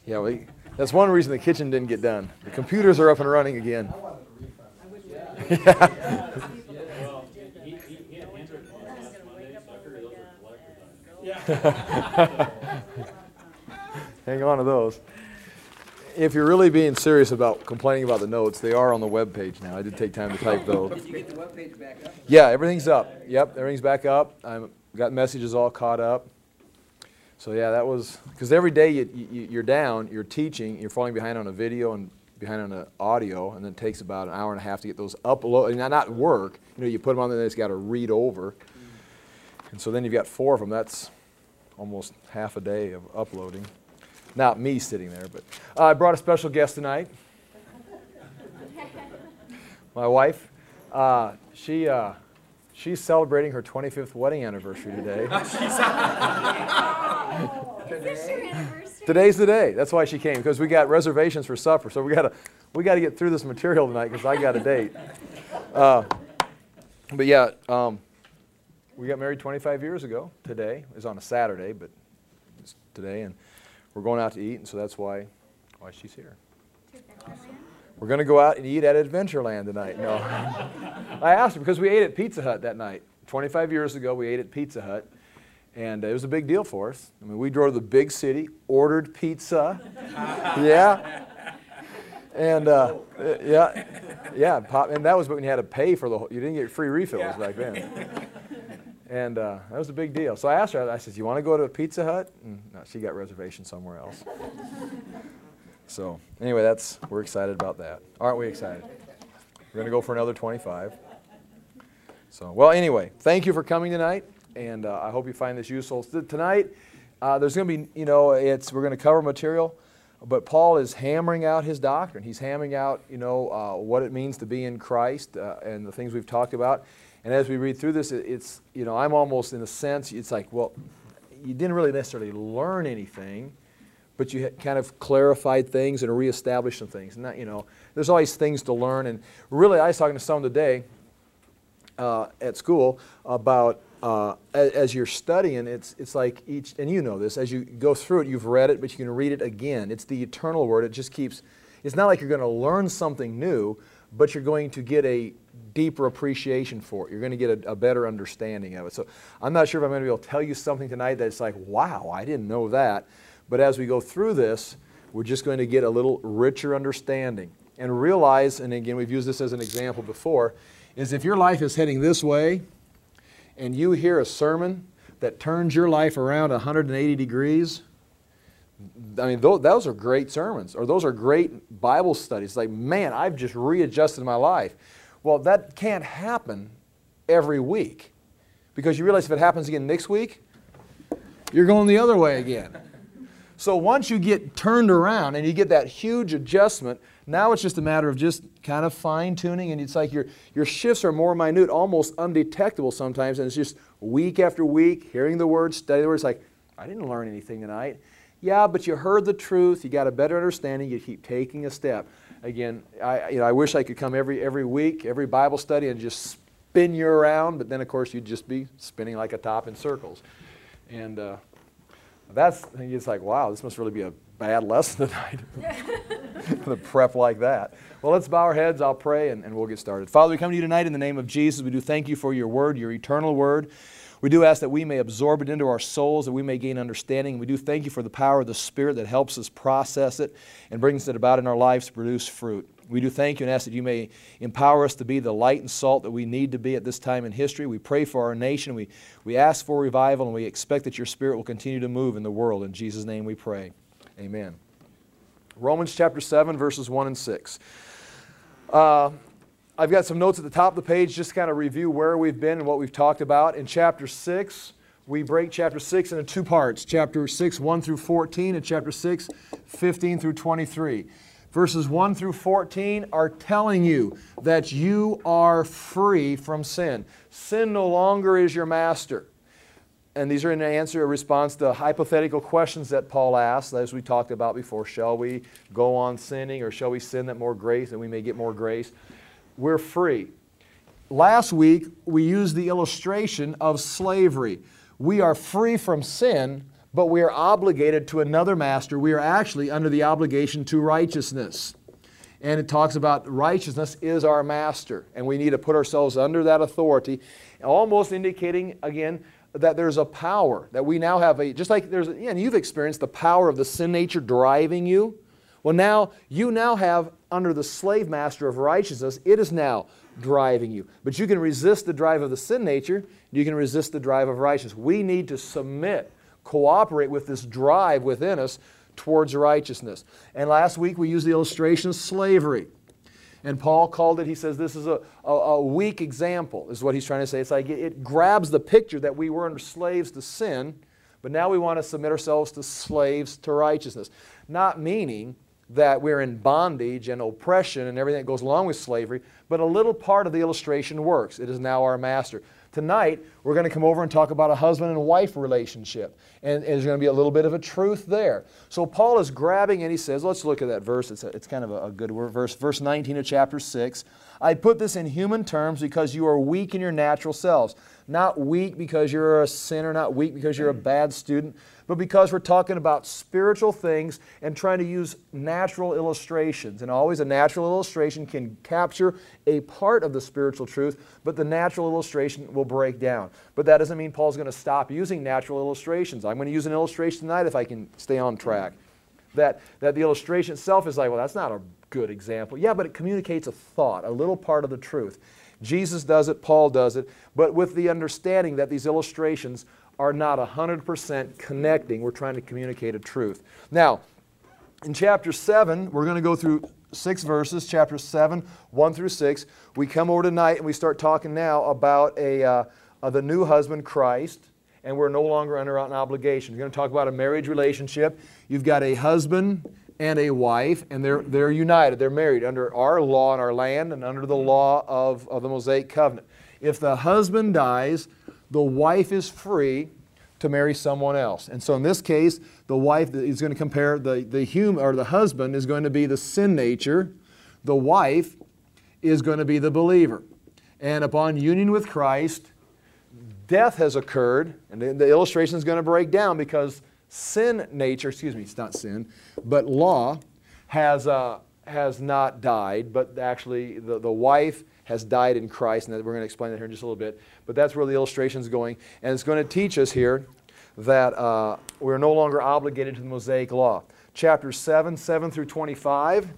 Yeah, that's one reason the kitchen didn't get done. The computers are up and running again. Hang on to those. If you're really being serious about complaining about the notes, they are on the web page now. I did take time to type those. Did you get the web page back up? Yeah, everything's up. Yep, everything's back up. I've got messages all caught up. So yeah, that was, because every day you're down, you're teaching, you're falling behind on a video and behind on an audio, and then it takes about an hour and a half to get those uploaded. Not work. You put them on there, they just got to read over. And so then you've got 4 of them. That's almost half a day of uploading. Not me sitting there, but I brought a special guest tonight. My wife. She's celebrating her 25th wedding anniversary today. Is this your anniversary? Today's the day. That's why she came, because we got reservations for supper. So we got to get through this material tonight because I got a date. But yeah, we got married 25 years ago. Today it was on a Saturday, but it's today, and we're going out to eat, and so that's why she's here. We're going to go out and eat at Adventureland tonight. No, I asked her because we ate at Pizza Hut that night. 25 years ago, we ate at Pizza Hut, and it was a big deal for us. I mean, we drove to the big city, ordered pizza, yeah, and and that was when you had to pay for the whole. You didn't get free refills back then. And that was a big deal. So I asked her, I said, you want to go to Pizza Hut? And no, she got reservations somewhere else. So anyway, we're excited about that. Aren't we excited? We're going to go for another 25. So, well, anyway, thank you for coming tonight, and I hope you find this useful. Tonight, there's going to be, we're going to cover material, but Paul is hammering out his doctrine. He's hammering out, what it means to be in Christ and the things we've talked about. And as we read through this, it's, I'm almost in a sense, it's like, well, you didn't really necessarily learn anything, but you kind of clarified things and reestablished some things. And there's always things to learn. And really, I was talking to someone today at school about as you're studying, it's like each, and you know this, as you go through it, you've read it, but you can read it again. It's the eternal word. It just keeps, it's not like you're going to learn something new, but you're going to get a deeper appreciation for it. You're going to get a better understanding of it. So I'm not sure if I'm going to be able to tell you something tonight that's like, wow, I didn't know that. But as we go through this, we're just going to get a little richer understanding and realize, and again, we've used this as an example before, is if your life is heading this way and you hear a sermon that turns your life around 180 degrees, I mean, those are great sermons, or those are great Bible studies. Like, man, I've just readjusted my life. Well, that can't happen every week, because you realize if it happens again next week, you're going the other way again. So once you get turned around and you get that huge adjustment, now it's just a matter of just kind of fine-tuning, and it's like your shifts are more minute, almost undetectable sometimes, and it's just week after week, hearing the Word, studying the Word. It's like, I didn't learn anything tonight. Yeah, but you heard the truth, you got a better understanding, you keep taking a step. Again, I wish I could come every week, every Bible study, and just spin you around, but then of course you'd just be spinning like a top in circles. And it's like, wow, this must really be a bad lesson tonight. The prep like that. Well, let's bow our heads, I'll pray, and we'll get started. Father, we come to you tonight in the name of Jesus. We do thank you for your word, your eternal word. We do ask that we may absorb it into our souls, that we may gain understanding. We do thank you for the power of the Spirit that helps us process it and brings it about in our lives to produce fruit. We do thank you and ask that you may empower us to be the light and salt that we need to be at this time in history. We pray for our nation. We ask for revival, and we expect that your Spirit will continue to move in the world. In Jesus' name we pray. Amen. Romans chapter 7, verses 1 and 6. I've got some notes at the top of the page just to kind of review where we've been and what we've talked about. In chapter 6, we break chapter 6 into 2 parts. Chapter 6, 1 through 14, and chapter 6, 15 through 23. Verses 1 through 14 are telling you that you are free from sin. Sin no longer is your master. And these are in answer, a response to hypothetical questions that Paul asked, as we talked about before. Shall we go on sinning, or shall we sin that more grace, that we may get more grace? We're free. Last week, we used the illustration of slavery. We are free from sin, but we are obligated to another master. We are actually under the obligation to righteousness. And it talks about righteousness is our master, and we need to put ourselves under that authority, almost indicating, again, that there's a power, that we now have just like and you've experienced the power of the sin nature driving you. Well, now, you now have, under the slave master of righteousness, it is now driving you. But you can resist the drive of the sin nature, you can resist the drive of righteousness. We need to submit, cooperate with this drive within us towards righteousness. And last week we used the illustration of slavery. And Paul called it, he says, this is a weak example, is what he's trying to say. It's like it grabs the picture that we were under slaves to sin, but now we want to submit ourselves to slaves to righteousness. Not meaning that we're in bondage and oppression and everything that goes along with slavery, but a little part of the illustration works. It is now our master. Tonight, we're going to come over and talk about a husband and wife relationship. And there's going to be a little bit of a truth there. So Paul is grabbing and he says, let's look at that verse. It's kind of a good verse. Verse 19 of chapter 6. I put this in human terms because you are weak in your natural selves. Not weak because you're a sinner, not weak because you're a bad student, but because we're talking about spiritual things and trying to use natural illustrations. And always a natural illustration can capture a part of the spiritual truth, but the natural illustration will break down. But that doesn't mean Paul's going to stop using natural illustrations. I'm going to use an illustration tonight if I can stay on track. That the illustration itself is like, well, that's not a good example. Yeah, but it communicates a thought, a little part of the truth. Jesus does it, Paul does it, but with the understanding that these illustrations are not 100% connecting. We're trying to communicate a truth. Now, in chapter 7, we're going to go through 6 verses, chapter 7, 1 through 6. We come over tonight and we start talking now about the new husband, Christ, and we're no longer under an obligation. We're going to talk about a marriage relationship. You've got a husband and a wife, and they're united. They're married under our law in our land and under the law of the Mosaic covenant. If the husband dies, the wife is free to marry someone else. And so in this case, the wife is going to compare the husband is going to be the sin nature. The wife is going to be the believer. And upon union with Christ, death has occurred, and the illustration is going to break down because sin nature, it's not sin, but law has not died, but actually the wife has died in Christ, and we're going to explain that here in just a little bit. But that's where the illustration is going, and it's going to teach us here that we're no longer obligated to the Mosaic law. Chapter 7, 7 through 25.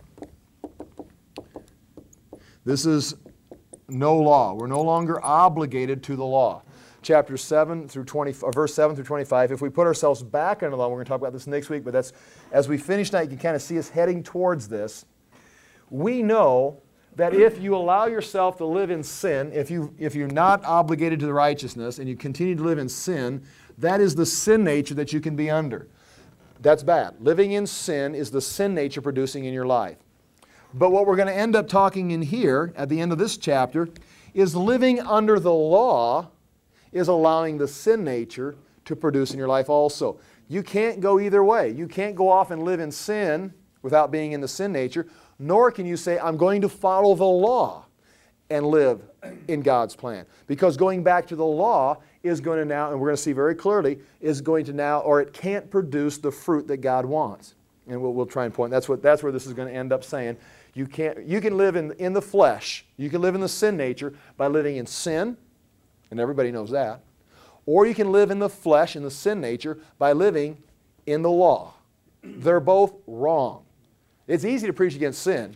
This is no law. We're no longer obligated to the law. Chapter 7 through verse 7 through 25. If we put ourselves back under the law, we're going to talk about this next week, but that's as we finish tonight, you can kind of see us heading towards this. We know that if you allow yourself to live in sin, if you're not obligated to the righteousness and you continue to live in sin, that is the sin nature that you can be under. That's bad. Living in sin is the sin nature producing in your life. But what we're going to end up talking in here at the end of this chapter is living under the law is allowing the sin nature to produce in your life also. You can't go either way. You can't go off and live in sin without being in the sin nature, nor can you say, I'm going to follow the law and live in God's plan. Because going back to the law is going to now, and we're going to see very clearly, is going to now, or it can't produce the fruit that God wants. And we'll try and point. That's where this is going to end up saying. You can live in the flesh. You can live in the sin nature by living in sin, and everybody knows that. Or you can live in the flesh, in the sin nature, by living in the law. They're both wrong. It's easy to preach against sin,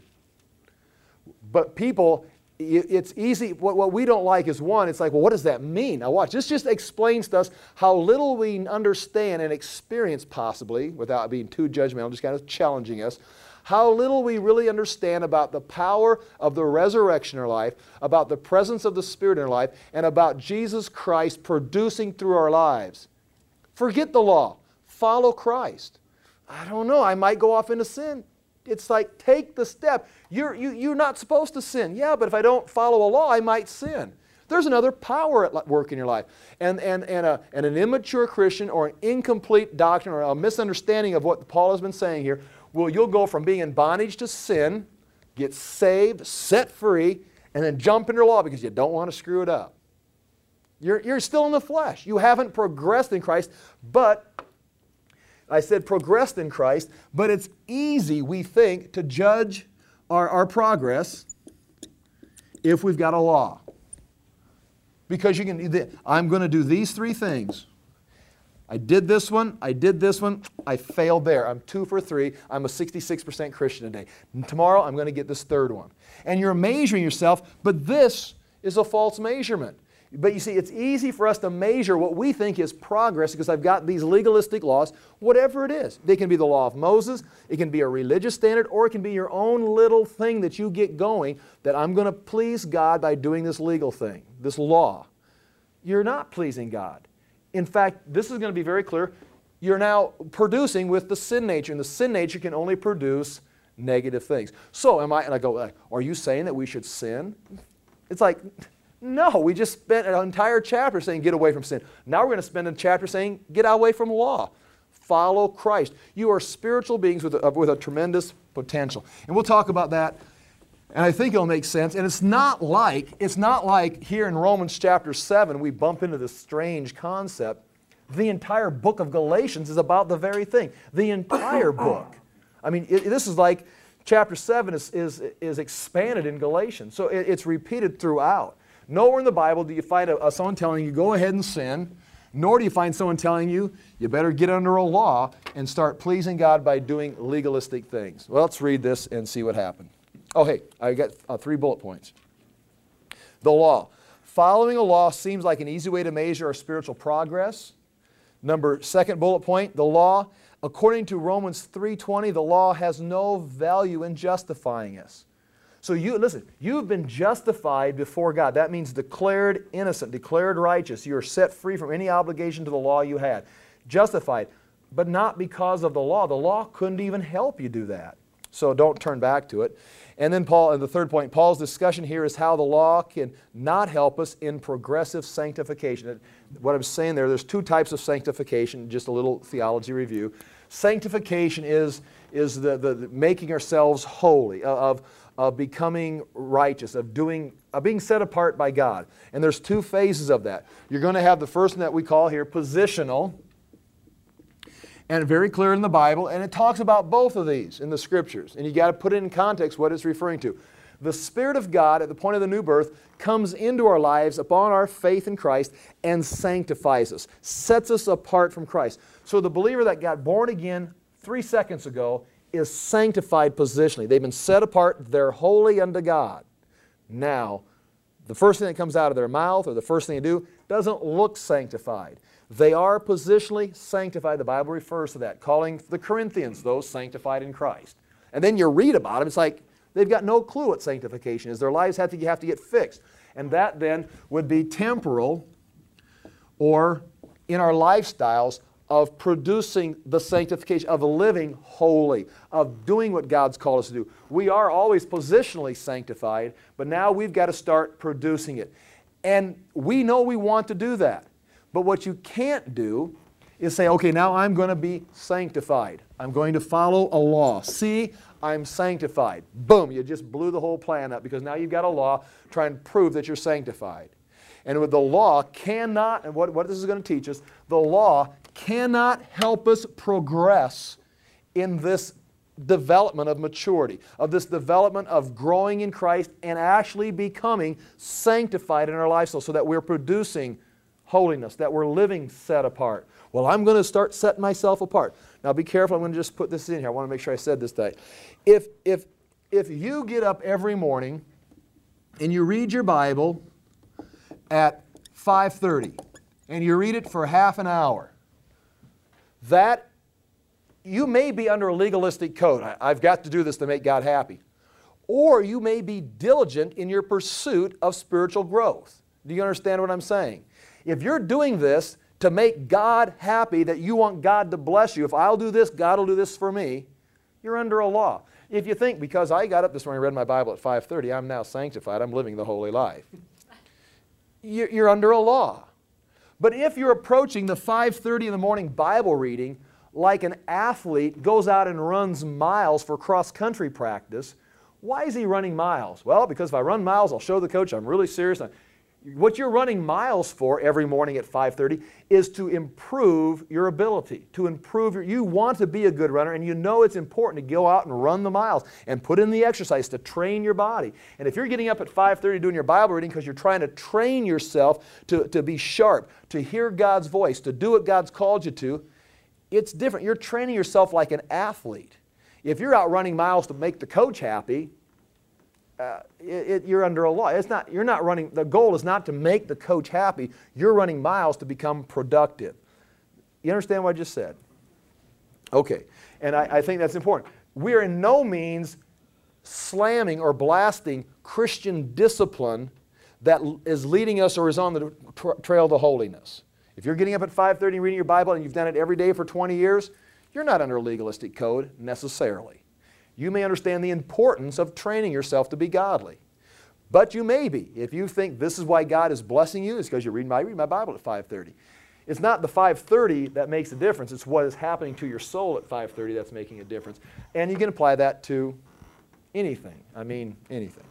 but people, it's easy. What we don't like is one, it's like, well, what does that mean? Now watch, this just explains to us how little we understand and experience possibly, without being too judgmental, just kind of challenging us, how little we really understand about the power of the resurrection in our life, about the presence of the Spirit in our life, and about Jesus Christ producing through our lives. Forget the law. Follow Christ. I don't know, I might go off into sin. It's like, take the step. You're not supposed to sin. Yeah, but if I don't follow a law, I might sin. There's another power at work in your life. And an immature Christian or an incomplete doctrine or a misunderstanding of what Paul has been saying here, well, you'll go from being in bondage to sin, get saved, set free, and then jump into law because you don't want to screw it up. You're still in the flesh. You haven't progressed in Christ, but I said progressed in Christ, but it's easy, we think, to judge our progress if we've got a law. Because you can, I'm going to do these three things. I did this one, I failed there. I'm 2 for 3, I'm a 66% Christian today. And tomorrow I'm going to get this third one. And you're measuring yourself, but this is a false measurement. But you see, it's easy for us to measure what we think is progress because I've got these legalistic laws, whatever it is. They can be the law of Moses, it can be a religious standard, or it can be your own little thing that you get going that I'm going to please God by doing this legal thing, this law. You're not pleasing God. In fact, this is going to be very clear. You're now producing with the sin nature, and the sin nature can only produce negative things. So and I go, are you saying that we should sin? It's like, no, we just spent an entire chapter saying get away from sin. Now we're going to spend a chapter saying get away from law. Follow Christ. You are spiritual beings with a tremendous potential. And we'll talk about that, and I think it'll make sense. And it's not like here in Romans chapter 7 we bump into this strange concept. The entire book of Galatians is about the very thing. The entire book. I mean, this is like chapter 7 is expanded in Galatians. So it's repeated throughout. Nowhere in the Bible do you find someone telling you, go ahead and sin, nor do you find someone telling you, you better get under a law and start pleasing God by doing legalistic things. Well, let's read this and see what happened. Oh, hey, I got 3 bullet points. The law. Following a law seems like an easy way to measure our spiritual progress. Second bullet point, the law. According to Romans 3:20, the law has no value in justifying us. So listen, you've been justified before God. That means declared innocent, declared righteous. You are set free from any obligation to the law you had. Justified, but not because of the law. The law couldn't even help you do that. So don't turn back to it. And then the third point, Paul's discussion here is how the law can not help us in progressive sanctification. What I'm saying there's 2 types of sanctification, just a little theology review. Sanctification is the making ourselves holy, of becoming righteous, of being set apart by God. And there's 2 phases of that. You're going to have the first one that we call here positional, and very clear in the Bible, and it talks about both of these in the Scriptures. And you got to put it in context what it's referring to. The Spirit of God at the point of the new birth comes into our lives upon our faith in Christ and sanctifies us, sets us apart from Christ. So the believer that got born again 3 seconds ago is sanctified positionally. They've been set apart. They're holy unto God. Now, the first thing that comes out of their mouth or the first thing they do doesn't look sanctified. They are positionally sanctified. The Bible refers to that, calling the Corinthians those sanctified in Christ. And then you read about them, it's like they've got no clue what sanctification is. Their lives have to get fixed. And that then would be temporal or in our lifestyles of producing the sanctification, of living holy, of doing what God's called us to do. We are always positionally sanctified, but now we've got to start producing it. And we know we want to do that. But what you can't do is say, okay, now I'm going to be sanctified. I'm going to follow a law. See, I'm sanctified. Boom, you just blew the whole plan up because now you've got a law trying to prove that you're sanctified. And with the law cannot, and what this is going to teach us, the law cannot help us progress in this development of maturity, of this development of growing in Christ and actually becoming sanctified in our lifestyle so that we're producing holiness, that we're living set apart. Well, I'm going to start setting myself apart. Now be careful, I'm going to just put this in here. I want to make sure I said this today. If you get up every morning and you read your Bible at 5:30 and you read it for half an hour, that you may be under a legalistic code. I've got to do this to make God happy. Or you may be diligent in your pursuit of spiritual growth. Do you understand what I'm saying? If you're doing this to make God happy, that you want God to bless you, if I'll do this, God will do this for me, you're under a law. If you think, because I got up this morning and read my Bible at 5:30, I'm now sanctified, I'm living the holy life, you're under a law. But if you're approaching the 5:30 in the morning Bible reading like an athlete goes out and runs miles for cross-country practice, why is he running miles? Well, because if I run miles, I'll show the coach I'm really serious. What you're running miles for every morning at 5:30 is to improve your ability, to improve you want to be a good runner, and you know it's important to go out and run the miles and put in the exercise to train your body. And if you're getting up at 5:30 doing your Bible reading because you're trying to train yourself to be sharp, to hear God's voice, to do what God's called you to, it's different. You're training yourself like an athlete. If you're out running miles to make the coach happy, you're under a law. You're not running. The goal is not to make the coach happy. You're running miles to become productive. You understand what I just said? Okay, and I think that's important. We are in no means slamming or blasting Christian discipline that is leading us or is on the trail to holiness. If you're getting up at 5:30 and reading your Bible and you've done it every day for 20 years, you're not under a legalistic code necessarily. You may understand the importance of training yourself to be godly. But you may be. If you think this is why God is blessing you, it's because you read my Bible at 5:30. It's not the 5:30 that makes a difference. It's what is happening to your soul at 5:30 that's making a difference. And you can apply that to anything. I mean, anything.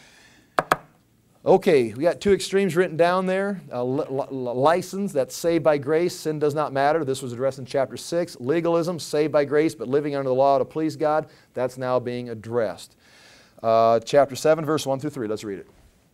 Okay, we got two extremes written down there. License, that's saved by grace, sin does not matter. This was addressed in chapter 6. Legalism, saved by grace, but living under the law to please God, that's now being addressed. Chapter 7, verse 1 through 3, let's read it.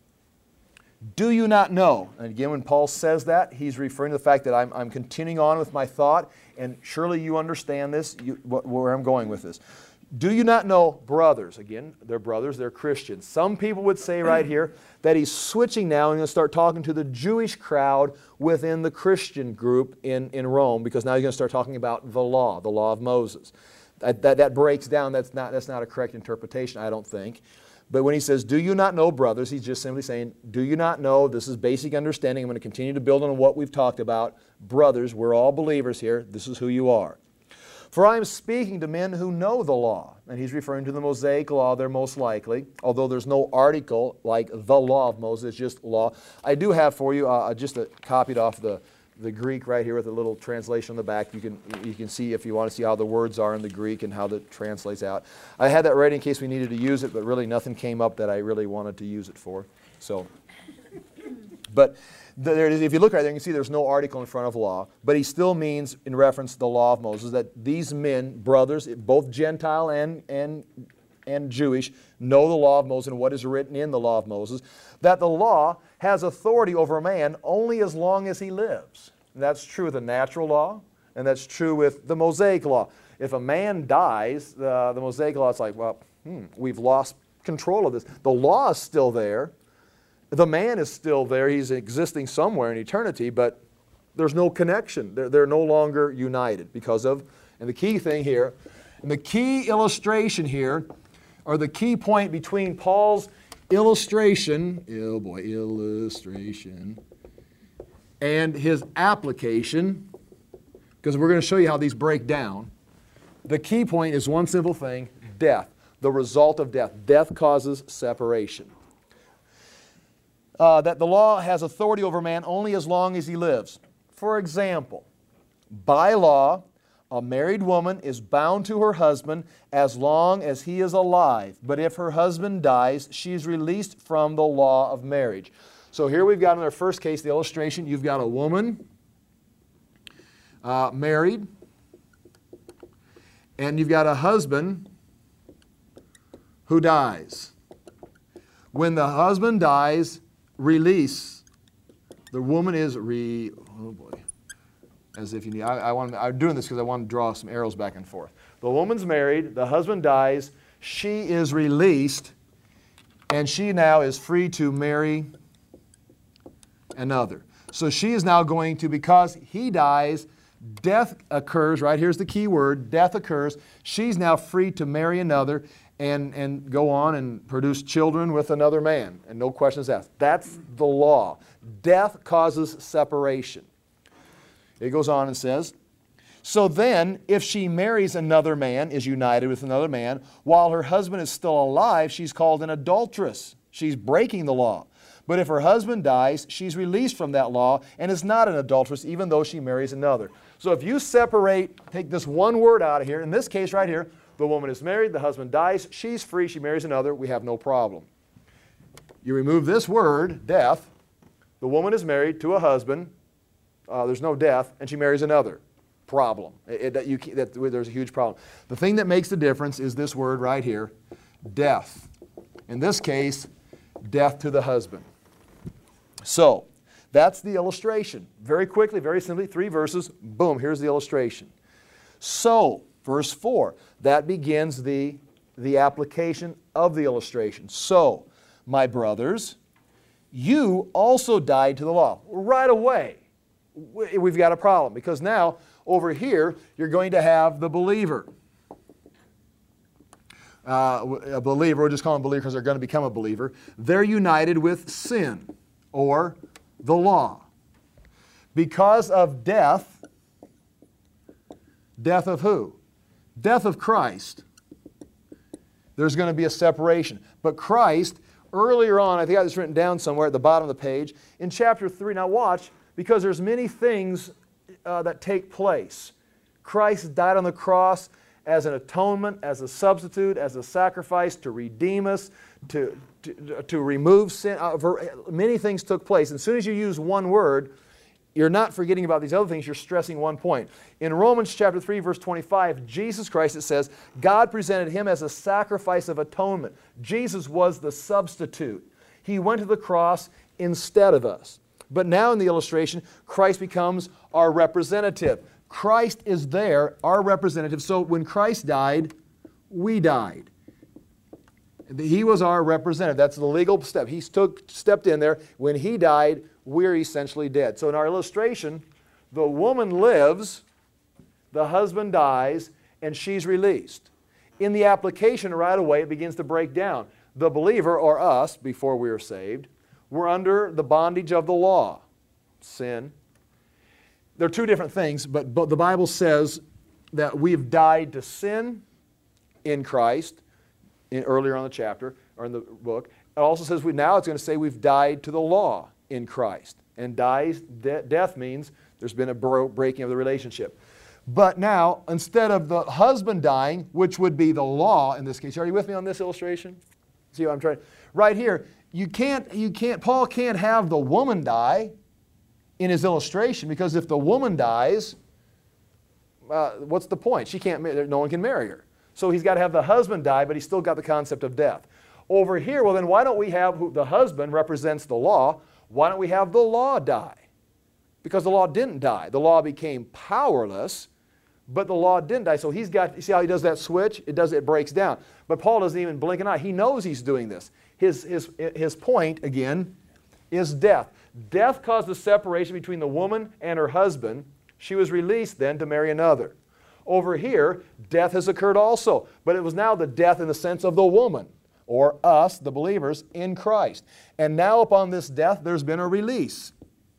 Do you not know? And again, when Paul says that, he's referring to the fact that I'm continuing on with my thought, and surely you understand this, where I'm going with this. Do you not know, brothers? Again, they're brothers, they're Christians. Some people would say right here that he's switching now and going to start talking to the Jewish crowd within the Christian group in Rome, because now he's going to start talking about the law of Moses. That breaks down. That's not a correct interpretation, I don't think. But when he says, do you not know, brothers, he's just simply saying, do you not know? This is basic understanding. I'm going to continue to build on what we've talked about. Brothers, we're all believers here. This is who you are. For I am speaking to men who know the law. And he's referring to the Mosaic law there most likely, although there's no article like the law of Moses, it's just law. I do have for you just copied off the Greek right here with a little translation on the back. You can see if you want to see how the words are in the Greek and how that translates out. I had that ready in case we needed to use it, but really nothing came up that I really wanted to use it for. So, but if you look right there, you can see there's no article in front of law, but he still means, in reference to the law of Moses, that these men, brothers, both Gentile and Jewish, know the law of Moses and what is written in the law of Moses, that the law has authority over a man only as long as he lives. And that's true with the natural law, and that's true with the Mosaic law. If a man dies, the Mosaic law is like, well, we've lost control of this. The law is still there. The man is still there. He's existing somewhere in eternity, but there's no connection. They're no longer united because of, and the key thing here, and the key illustration here, or the key point between Paul's illustration, illustration, and his application, because we're going to show you how these break down. The key point is one simple thing, death, the result of death. Death causes separation. That the law has authority over man only as long as he lives. For example, by law, a married woman is bound to her husband as long as he is alive. But if her husband dies, she is released from the law of marriage. So here we've got in our first case, the illustration, you've got a woman married, and you've got a husband who dies. When the husband dies, release. The woman is as if you need. I'm doing this because I want to draw some arrows back and forth. The woman's married. The husband dies. She is released, and she now is free to marry another. So she is now going to, because he dies, death occurs. Right here's the key word. Death occurs. She's now free to marry another. And go on and produce children with another man. And no questions asked. That's the law. Death causes separation. It goes on and says, so then, if she marries another man, is united with another man, while her husband is still alive, she's called an adulteress. She's breaking the law. But if her husband dies, she's released from that law and is not an adulteress, even though she marries another. So if you take this one word out of here, in this case right here, the woman is married, the husband dies, she's free, she marries another, we have no problem. You remove this word, death, The woman is married to a husband. There's no death, and she marries another. Problem. There's a huge problem. The thing that makes the difference is this word right here, death. In this case, death to the husband. So, that's the illustration. Very quickly, very simply, 3 verses, boom, here's the illustration. So, verse 4, that begins the application of the illustration. So, my brothers, you also died to the law. Right away, we've got a problem, because now, over here, you're going to have the believer. A believer, we'll just call them believer because they're going to become a believer. They're united with sin, or the law. Because of death, death of who? Death of Christ. There's going to be a separation. But Christ, earlier on, I think I got this written down somewhere at the bottom of the page, in chapter 3, now watch, because there's many things that take place. Christ died on the cross as an atonement, as a substitute, as a sacrifice to redeem us, to remove sin. Many things took place. As soon as you use one word, you're not forgetting about these other things, you're stressing one point. In Romans chapter 3, verse 25, Jesus Christ, it says, God presented Him as a sacrifice of atonement. Jesus was the substitute. He went to the cross instead of us. But now in the illustration, Christ becomes our representative. Christ is there, our representative. So when Christ died, we died. He was our representative. That's the legal step. He stepped in there. When He died, we're essentially dead. So in our illustration, the woman lives, the husband dies, and she's released. In the application right away, it begins to break down. The believer, or us, before we were saved, we're under the bondage of the law, sin. They're two different things, but the Bible says that we've died to sin in Christ, earlier on in the chapter, or in the book. It also says, now it's going to say we've died to the law in Christ. And death means there's been a breaking of the relationship. But now, instead of the husband dying, which would be the law in this case, are you with me on this illustration? See what I'm trying? Right here, Paul can't have the woman die in his illustration, because if the woman dies, what's the point? No one can marry her. So he's got to have the husband die, but he's still got the concept of death. Over here, well then why don't we have, the husband represents the law, why don't we have the law die? Because the law didn't die. The law became powerless, but the law didn't die. So he's got, you see how he does that switch? It breaks down. But Paul doesn't even blink an eye. He knows he's doing this. His point, again, is death. Death caused the separation between the woman and her husband. She was released then to marry another. Over here, death has occurred also, but it was now the death in the sense of the woman, or us, the believers, in Christ. And now upon this death, there's been a release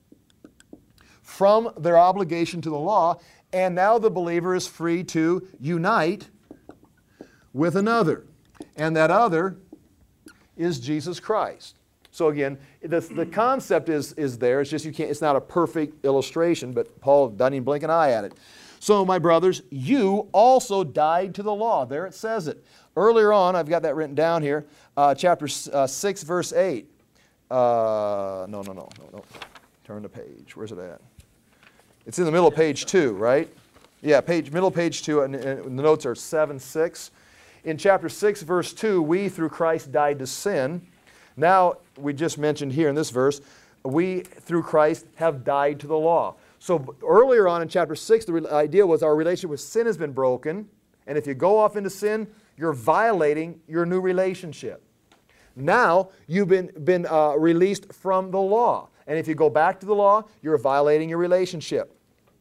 from their obligation to the law, and now the believer is free to unite with another. And that other is Jesus Christ. So again, the concept is there. It's just it's not a perfect illustration, but Paul doesn't even blink an eye at it. So my brothers, you also died to the law. There it says it. Earlier on, I've got that written down here, chapter 6, verse 8. No. Turn the page. Where's it at? It's in the middle of page 2, right? Yeah, middle of page 2, and the notes are 7-6. In chapter 6, verse 2, we through Christ died to sin. Now, we just mentioned here in this verse, we through Christ have died to the law. So earlier on in chapter 6, the idea was our relationship with sin has been broken, and if you go off into sin, you're violating your new relationship. Now, you've been released from the law, and if you go back to the law, you're violating your relationship.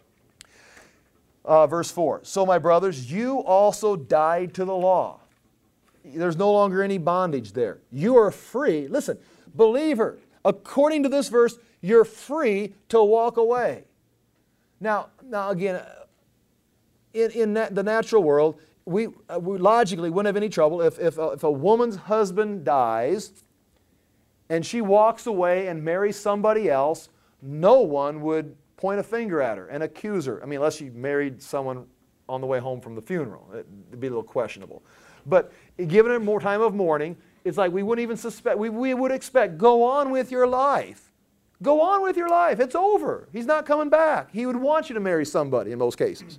Verse 4, so my brothers, you also died to the law. There's no longer any bondage there. You are free. Listen, believer, according to this verse, you're free to walk away. Now again, in the natural world, we logically wouldn't have any trouble if a woman's husband dies and she walks away and marries somebody else. No one would point a finger at her and accuse her. I mean, unless she married someone on the way home from the funeral. It'd be a little questionable. But given her more time of mourning, it's like we wouldn't even suspect. We would expect, go on with your life. Go on with your life. It's over. He's not coming back. He would want you to marry somebody in most cases.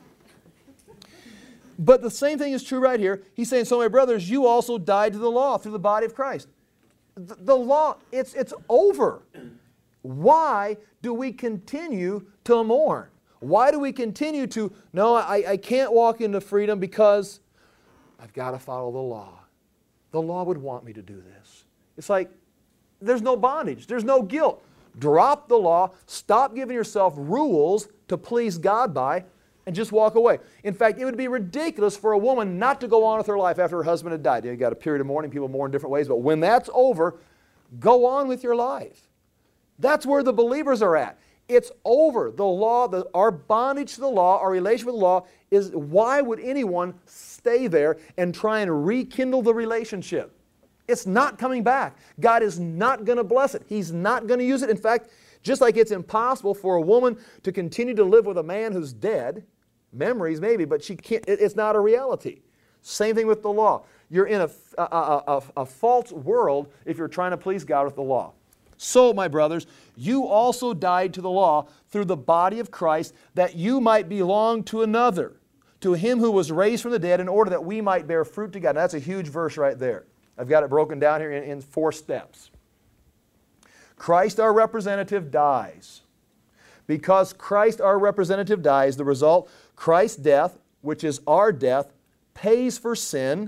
But the same thing is true right here. He's saying, so my brothers, you also died to the law through the body of Christ. The law, it's over. Why do we continue to mourn? Why do we continue to, no, I can't walk into freedom because I've got to follow the law. The law would want me to do this. It's like, there's no bondage. There's no guilt. Drop the law. Stop giving yourself rules to please God by, and just walk away. In fact, it would be ridiculous for a woman not to go on with her life after her husband had died. You got a period of mourning. People mourn different ways. But when that's over, go on with your life. That's where the believers are at. It's over. The law, our bondage to the law, our relation with the law is, why would anyone stay there and try and rekindle the relationship? It's not coming back. God is not going to bless it. He's not going to use it. In fact, just like it's impossible for a woman to continue to live with a man who's dead, memories maybe, but she can't, it's not a reality. Same thing with the law. You're in a false world if you're trying to please God with the law. So, my brothers, you also died to the law through the body of Christ, that you might belong to another, to Him who was raised from the dead, in order that we might bear fruit to God. Now, that's a huge verse right there. I've got it broken down here in 4 steps. Christ, our representative, dies. Because Christ, our representative, dies, the result, Christ's death, which is our death, pays for sin,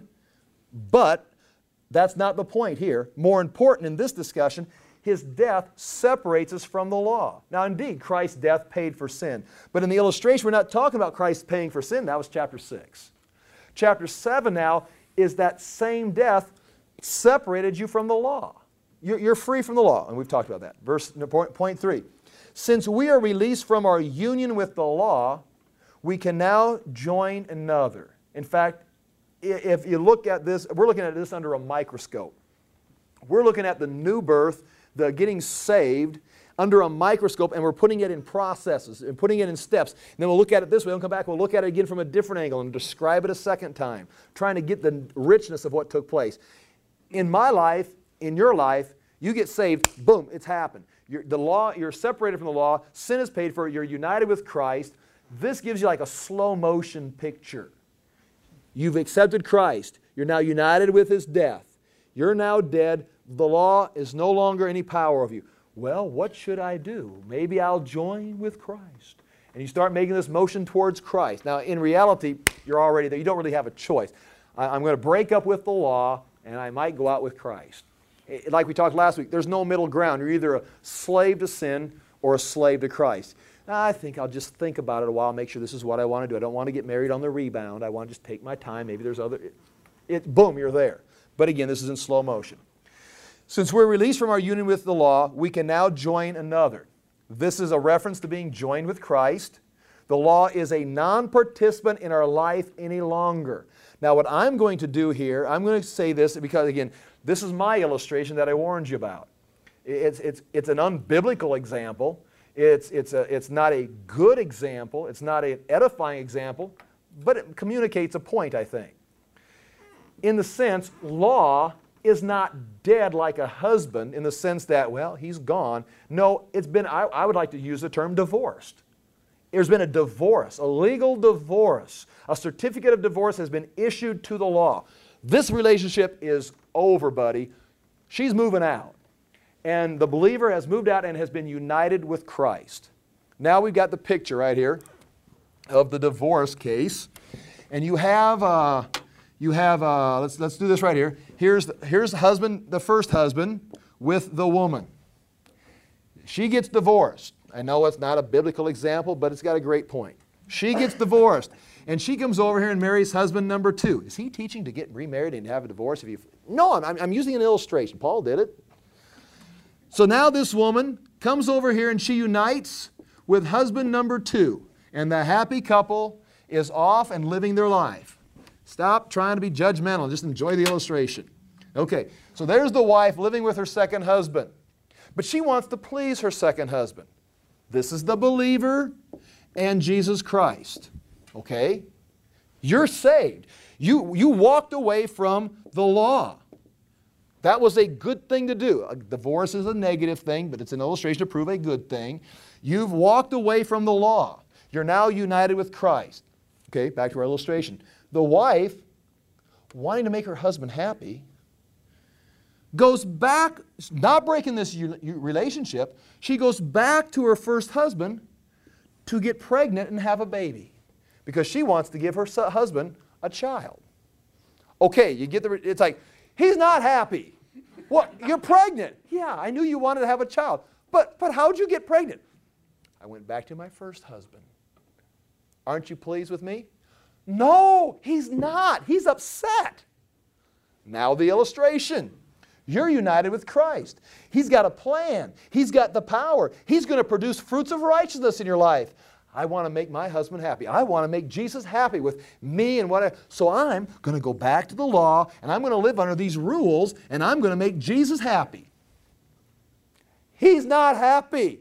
but that's not the point here. More important in this discussion, His death separates us from the law. Now, indeed, Christ's death paid for sin. But in the illustration, we're not talking about Christ paying for sin. That was chapter 6. Chapter 7 now is that same death separated you from the law. You're free from the law, and we've talked about that. Point 3. Since we are released from our union with the law, we can now join another. In fact, if you look at this, we're looking at this under a microscope. We're looking at the new birth, the getting saved, under a microscope, and we're putting it in processes and putting it in steps. And then we'll look at it this way, we'll come back, we'll look at it again from a different angle and describe it a second time, trying to get the richness of what took place. In my life, in your life, you get saved, boom, it's happened. You're separated from the law, sin is paid for, you're united with Christ. This gives you like a slow motion picture. You've accepted Christ. You're now united with His death. You're now dead. The law is no longer any power of you. Well, what should I do? Maybe I'll join with Christ. And you start making this motion towards Christ. Now, in reality, you're already there. You don't really have a choice. I'm going to break up with the law, and I might go out with Christ. Like we talked last week, there's no middle ground. You're either a slave to sin or a slave to Christ. I think I'll just think about it a while, make sure this is what I want to do. I don't want to get married on the rebound. I want to just take my time. Maybe there's other... boom, you're there. But again, this is in slow motion. Since we're released from our union with the law, we can now join another. This is a reference to being joined with Christ. The law is a non-participant in our life any longer. Now, what I'm going to do here, I'm going to say this because, again, this is my illustration that I warned you about. It's an unbiblical example. It's not a good example. It's not an edifying example, but it communicates a point, I think. In the sense, law is not dead like a husband in the sense that, well, he's gone. No, it's been, I would like to use the term divorced. There's been a divorce, a legal divorce. A certificate of divorce has been issued to the law. This relationship is over, buddy. She's moving out. And the believer has moved out and has been united with Christ. Now we've got the picture right here of the divorce case. And you have let's do this right here. Here's the husband, the first husband with the woman. She gets divorced. I know it's not a biblical example, but it's got a great point. She gets divorced, and she comes over here and marries husband number 2. Is he teaching to get remarried and have a divorce? No, I'm using an illustration. Paul did it. So now this woman comes over here and she unites with husband number 2, and the happy couple is off and living their life. Stop trying to be judgmental. Just enjoy the illustration. Okay, so there's the wife living with her second husband. But she wants to please her second husband. This is the believer and Jesus Christ. Okay? You're saved. You walked away from the law. That was a good thing to do. A divorce is a negative thing, but it's an illustration to prove a good thing. You've walked away from the law. You're now united with Christ. Okay, back to our illustration. The wife, wanting to make her husband happy, goes back, not breaking this relationship, she goes back to her first husband to get pregnant and have a baby because she wants to give her husband a child. Okay, you get it's like, he's not happy. What? You're pregnant. Yeah, I knew you wanted to have a child. But how'd you get pregnant? I went back to my first husband. Aren't you pleased with me? No, he's not. He's upset. Now the illustration. You're united with Christ. He's got a plan. He's got the power. He's going to produce fruits of righteousness in your life. I want to make my husband happy. I want to make Jesus happy with me and whatever. So I'm going to go back to the law and I'm going to live under these rules and I'm going to make Jesus happy. He's not happy.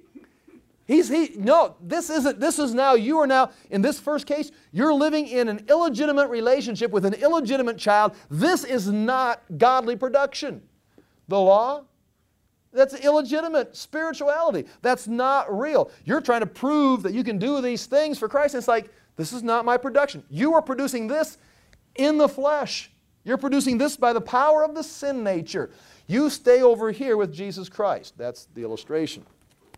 No, this is now, you are now, in this first case, you're living in an illegitimate relationship with an illegitimate child. This is not godly production. The law, that's illegitimate spirituality. That's not real. You're trying to prove that you can do these things for Christ. And it's like, this is not my production. You are producing this in the flesh. You're producing this by the power of the sin nature. You stay over here with Jesus Christ. That's the illustration.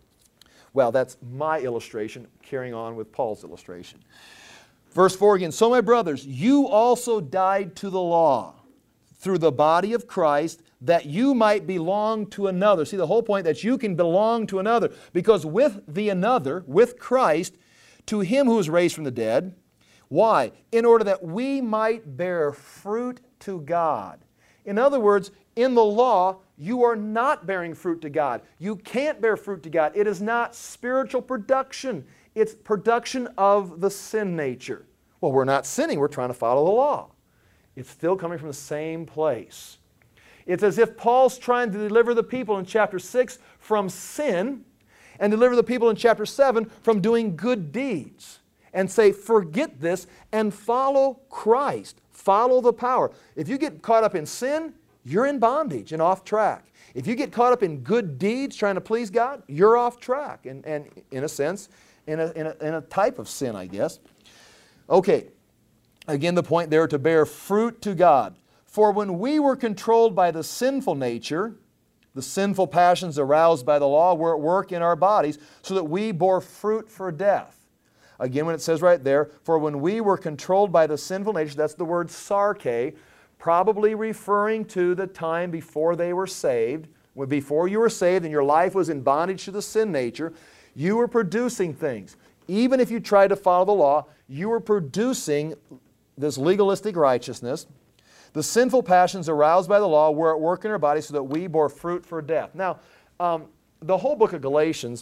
Well, that's my illustration, carrying on with Paul's illustration. Verse 4 again, so my brothers, you also died to the law through the body of Christ, that you might belong to another. See, the whole point that you can belong to another, because with the another, with Christ, to Him who was raised from the dead. Why? In order that we might bear fruit to God. In other words, in the law, you are not bearing fruit to God. You can't bear fruit to God. It is not spiritual production. It's production of the sin nature. Well, we're not sinning. We're trying to follow the law. It's still coming from the same place. It's as if Paul's trying to deliver the people in chapter 6 from sin and deliver the people in chapter 7 from doing good deeds. And say, forget this and follow Christ. Follow the power. If you get caught up in sin, you're in bondage and off track. If you get caught up in good deeds trying to please God, you're off track. And in a sense, in a type of sin, I guess. Okay. Again, the point there, to bear fruit to God. For when we were controlled by the sinful nature, the sinful passions aroused by the law were at work in our bodies, so that we bore fruit for death. Again, when it says right there, for when we were controlled by the sinful nature, that's the word sarke, probably referring to the time before they were saved. Before you were saved and your life was in bondage to the sin nature, you were producing things. Even if you tried to follow the law, you were producing this legalistic righteousness. The sinful passions aroused by the law were at work in our bodies, so that we bore fruit for death. Now, the whole book of Galatians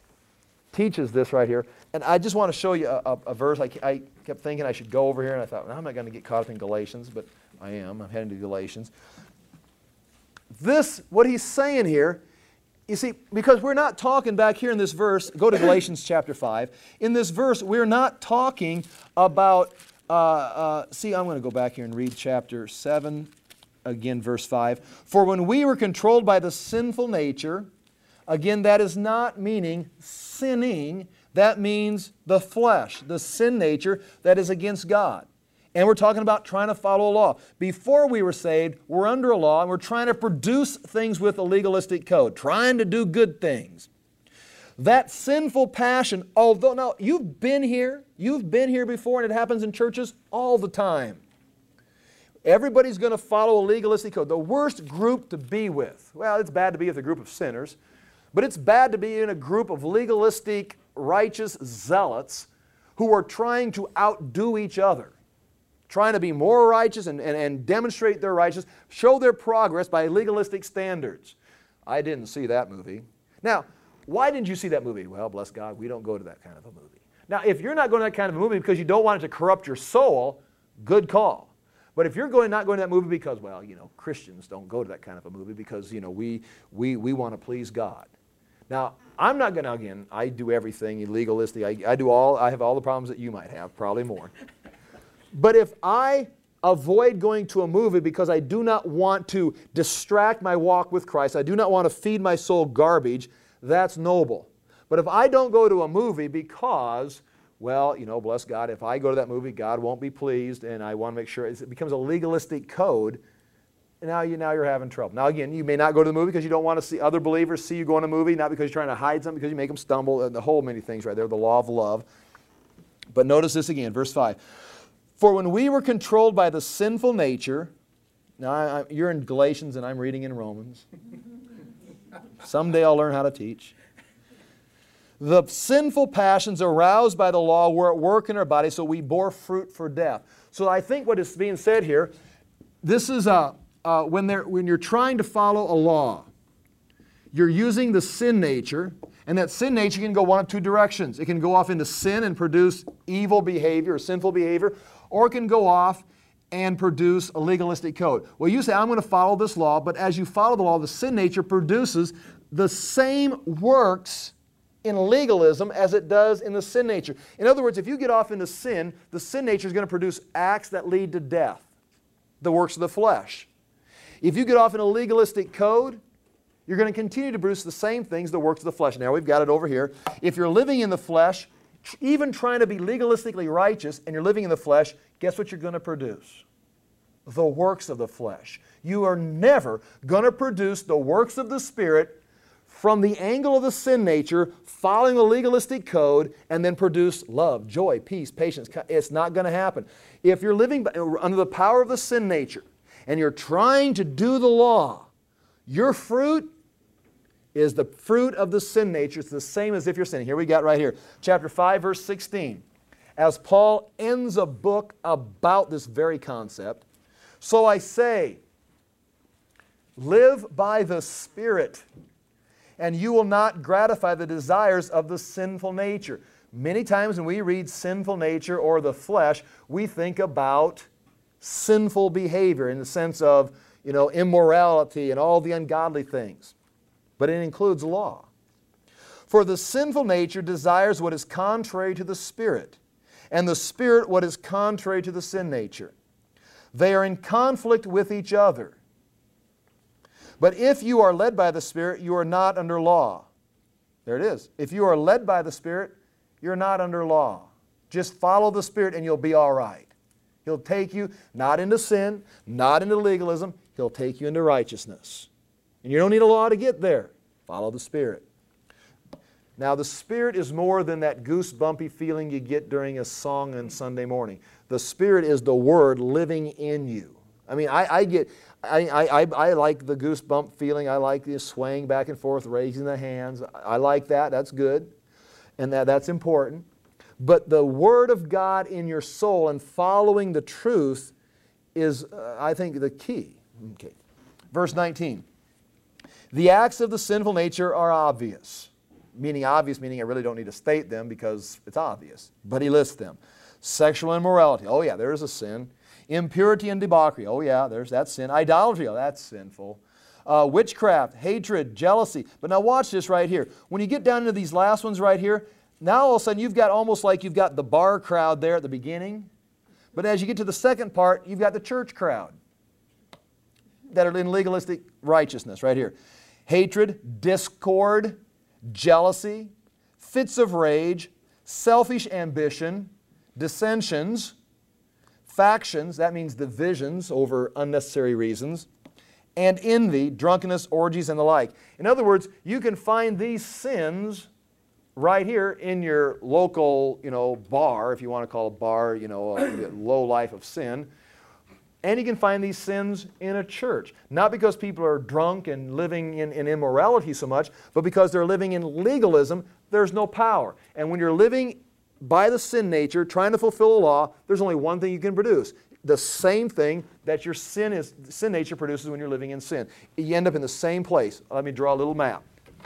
teaches this right here. And I just want to show you a verse. I kept thinking I should go over here, and I thought, well, I'm not going to get caught up in Galatians, but I am. I'm heading to Galatians. What he's saying here, you see, because we're not talking back here in this verse, go to Galatians chapter 5. In this verse, we're not talking about, I'm going to go back here and read chapter 7, again, verse 5. For when we were controlled by the sinful nature, again, that is not meaning sinning. That means the flesh, the sin nature that is against God. And we're talking about trying to follow a law. Before we were saved, we're under a law, and we're trying to produce things with a legalistic code, trying to do good things. That sinful passion, although, now, you've been here before, and it happens in churches all the time. Everybody's going to follow a legalistic code. The worst group to be with. Well, it's bad to be with a group of sinners, but it's bad to be in a group of legalistic, righteous zealots who are trying to outdo each other, trying to be more righteous and demonstrate their righteousness, show their progress by legalistic standards. I didn't see that movie. Now, why didn't you see that movie? Well, bless God, we don't go to that kind of a movie. Now, if you're not going to that kind of a movie because you don't want it to corrupt your soul, good call. But if you're not going to that movie because, well, Christians don't go to that kind of a movie because, we want to please God. Now, I'm not going to, again, I do everything legalistic. I have all the problems that you might have, probably more. But if I avoid going to a movie because I do not want to distract my walk with Christ, I do not want to feed my soul garbage, that's noble. But if I don't go to a movie because, well, bless God, if I go to that movie, God won't be pleased, and I want to make sure it becomes a legalistic code, now you're having trouble. Now again, you may not go to the movie because you don't want to see other believers see you go in a movie, not because you're trying to hide something, because you make them stumble, and the whole many things right there, the law of love. But notice this again, verse 5. For when we were controlled by the sinful nature, now you're in Galatians and I'm reading in Romans. Someday I'll learn how to teach. The sinful passions aroused by the law were at work in our body, so we bore fruit for death. So I think what is being said here, this is when you're trying to follow a law, you're using the sin nature, and that sin nature can go one of two directions. It can go off into sin and produce evil behavior or sinful behavior, or it can go off and produce a legalistic code. Well, you say, I'm going to follow this law, but as you follow the law, the sin nature produces the same works in legalism as it does in the sin nature. In other words, if you get off into sin, the sin nature is going to produce acts that lead to death, the works of the flesh. If you get off in a legalistic code, you're going to continue to produce the same things, the works of the flesh. Now we've got it over here. If you're living in the flesh, even trying to be legalistically righteous, and you're living in the flesh, guess what you're going to produce? The works of the flesh. You are never going to produce the works of the Spirit from the angle of the sin nature, following the legalistic code, and then produce love, joy, peace, patience. It's not going to happen. If you're living under the power of the sin nature, and you're trying to do the law, your fruit is the fruit of the sin nature. It's the same as if you're sinning. Here we got right here, chapter 5, verse 16. As Paul ends a book about this very concept, so I say, live by the Spirit, and you will not gratify the desires of the sinful nature. Many times when we read sinful nature or the flesh, we think about sinful behavior in the sense of, immorality and all the ungodly things. But it includes law. For the sinful nature desires what is contrary to the Spirit, and the Spirit what is contrary to the sin nature. They are in conflict with each other. But if you are led by the Spirit, you are not under law. There it is. If you are led by the Spirit, you're not under law. Just follow the Spirit and you'll be all right. He'll take you not into sin, not into legalism. He'll take you into righteousness. And you don't need a law to get there. Follow the Spirit. Now, the Spirit is more than that goosebumpy feeling you get during a song on Sunday morning. The Spirit is the Word living in you. I mean, I like the goosebump feeling. I like the swaying back and forth, raising the hands. I like that. That's good. And that's important. But the Word of God in your soul and following the truth is, I think, the key. Okay. Verse 19. The acts of the sinful nature are obvious. Meaning I really don't need to state them because it's obvious. But he lists them. Sexual immorality. Oh yeah, there's a sin. Impurity and debauchery. Oh yeah, there's that sin. Idolatry. Oh, that's sinful. Witchcraft, hatred, jealousy. But now watch this right here. When you get down into these last ones right here, now all of a sudden you've got almost like you've got the bar crowd there at the beginning. But as you get to the second part, you've got the church crowd that are in legalistic righteousness right here. Hatred, discord, jealousy, fits of rage, selfish ambition, dissensions, factions, that means divisions over unnecessary reasons, and envy, drunkenness, orgies, and the like. In other words, you can find these sins right here in your local, bar, if you want to call a bar, a low life of sin. And you can find these sins in a church. Not because people are drunk and living in immorality so much, but because they're living in legalism, there's no power. And when you're living by the sin nature, trying to fulfill the law, there's only one thing you can produce. The same thing that your sin nature produces when you're living in sin. You end up in the same place. Let me draw a little map.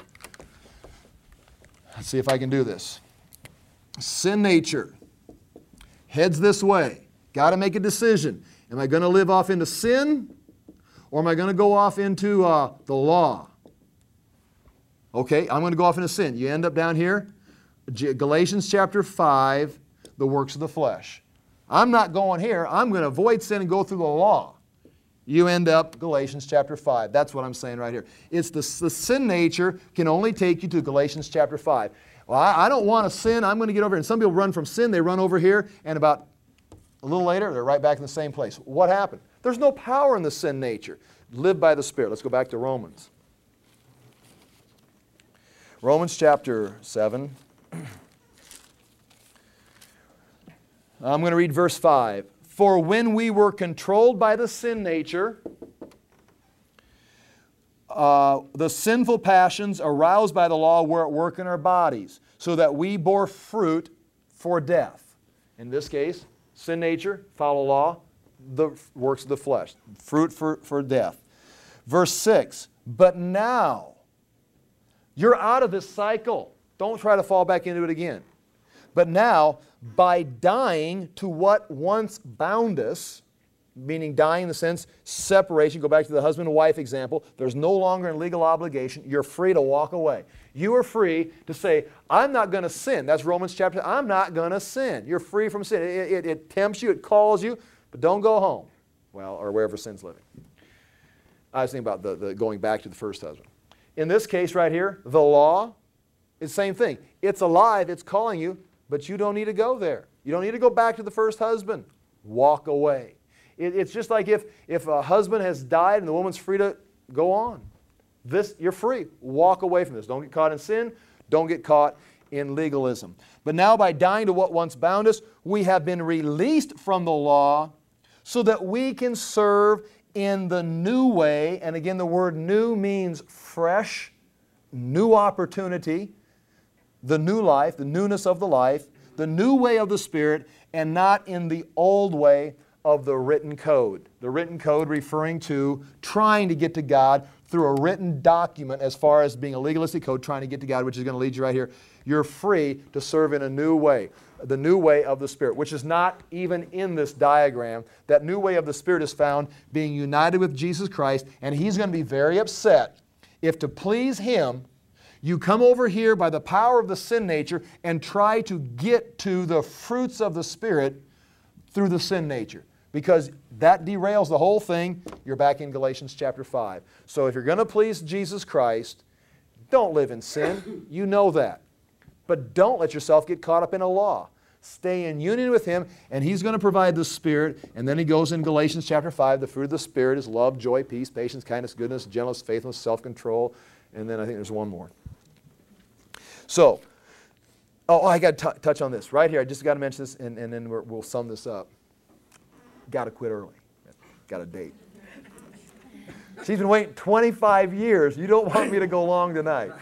Let's see if I can do this. Sin nature heads this way. Got to make a decision. Am I going to live off into sin, or am I going to go off into the law? Okay, I'm going to go off into sin. You end up down here, Galatians chapter 5, the works of the flesh. I'm not going here. I'm going to avoid sin and go through the law. You end up Galatians chapter 5. That's what I'm saying right here. It's the sin nature can only take you to Galatians chapter 5. Well, I don't want to sin. I'm going to get over here. And some people run from sin. They run over here, and about a little later, they're right back in the same place. What happened? There's no power in the sin nature. Live by the Spirit. Let's go back to Romans. Romans chapter 7. I'm going to read verse 5. For when we were controlled by the sin nature, the sinful passions aroused by the law were at work in our bodies, so that we bore fruit for death. In this case, sin nature, follow law, the works of the flesh. Fruit for death. Verse 6, but now, you're out of this cycle. Don't try to fall back into it again. But now, by dying to what once bound us, meaning dying in the sense separation, go back to the husband and wife example, there's no longer a legal obligation, you're free to walk away. You are free to say, I'm not going to sin. That's Romans chapter, I'm not going to sin. You're free from sin. It tempts you, it calls you, but don't go home. Well, or wherever sin's living. I was thinking about the going back to the first husband. In this case right here, the law is the same thing. It's alive, it's calling you, but you don't need to go there. You don't need to go back to the first husband. Walk away. It's just like if a husband has died and the woman's free to go on. You're free. Walk away from this. Don't get caught in sin. Don't get caught in legalism. But now by dying to what once bound us, we have been released from the law so that we can serve in the new way. And again, the word new means fresh, new opportunity, the new life, the newness of the life, the new way of the Spirit, and not in the old way of the written code. The written code referring to trying to get to God through a written document as far as being a legalistic code, trying to get to God, which is going to lead you right here. You're free to serve in a new way, the new way of the Spirit, which is not even in this diagram. That new way of the Spirit is found being united with Jesus Christ, and He's going to be very upset if to please Him, you come over here by the power of the sin nature and try to get to the fruits of the Spirit through the sin nature. Because that derails the whole thing. You're back in Galatians chapter 5. So if you're going to please Jesus Christ, don't live in sin. You know that. But don't let yourself get caught up in a law. Stay in union with Him, and He's going to provide the Spirit. And then he goes in Galatians chapter 5, the fruit of the Spirit is love, joy, peace, patience, kindness, goodness, gentleness, faithfulness, self-control. And then I think there's one more. So, I got to touch on this. Right here, I just got to mention this, and then we'll sum this up. Got to quit early. Got a date. She's been waiting 25 years. You don't want me to go long tonight.